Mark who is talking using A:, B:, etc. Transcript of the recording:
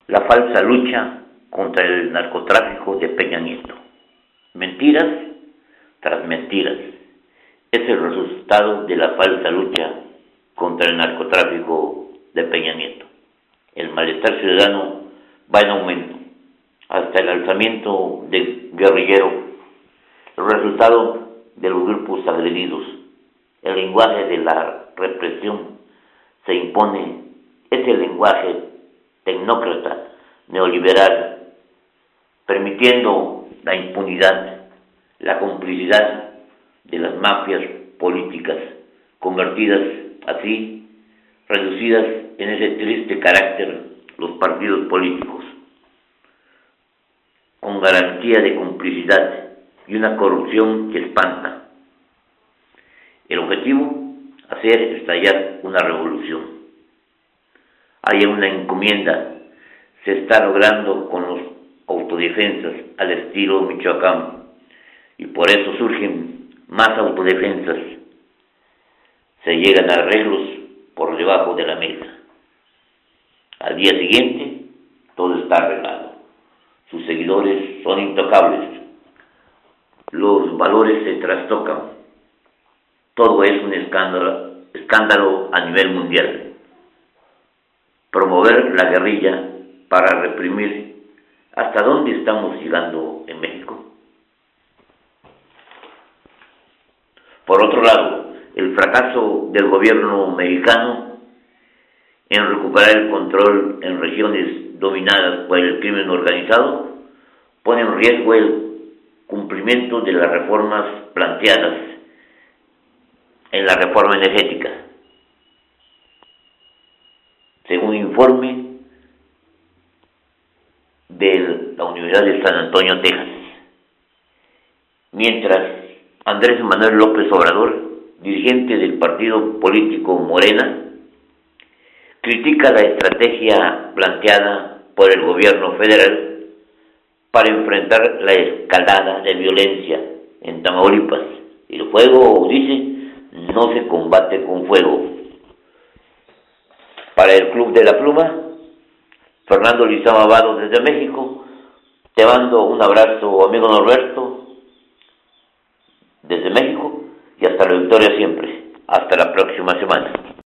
A: La falsa lucha contra el narcotráfico de Peña Nieto. Mentiras tras mentiras. Es el resultado de la falsa lucha contra el narcotráfico de Peña Nieto. El malestar ciudadano va en aumento, hasta el alzamiento de guerrillero, el resultado de los grupos agredidos. El lenguaje de la represión se impone, es el lenguaje tecnócrata, neoliberal, permitiendo la impunidad, la complicidad de las mafias políticas, convertidas así, reducidas en ese triste carácter los partidos políticos, con garantía de complicidad y una corrupción que espanta. El objetivo, hacer estallar una revolución. Hay una encomienda, se está logrando con los autodefensas al estilo Michoacán, y por eso surgen más autodefensas. Se llegan a arreglos por debajo de la mesa. Al día siguiente, todo está arreglado. Sus seguidores son intocables. Los valores se trastocan. Todo es un escándalo a nivel mundial. Promover la guerrilla para reprimir. ¿Hasta dónde estamos llegando en México? Por otro lado, el fracaso del gobierno mexicano en recuperar el control en regiones dominadas por el crimen organizado pone en riesgo el cumplimiento de las reformas planteadas en la reforma energética. Según informe de la Universidad de San Antonio, Texas. Mientras Andrés Manuel López Obrador, dirigente del partido político Morena, critica la estrategia planteada por el gobierno federal para enfrentar la escalada de violencia en Tamaulipas. El fuego, dice, no se combate con fuego. Para el Club de la Pluma, Fernando Lizama Vado desde México, te mando un abrazo, amigo Norberto, desde México, y hasta la victoria siempre. Hasta la próxima semana.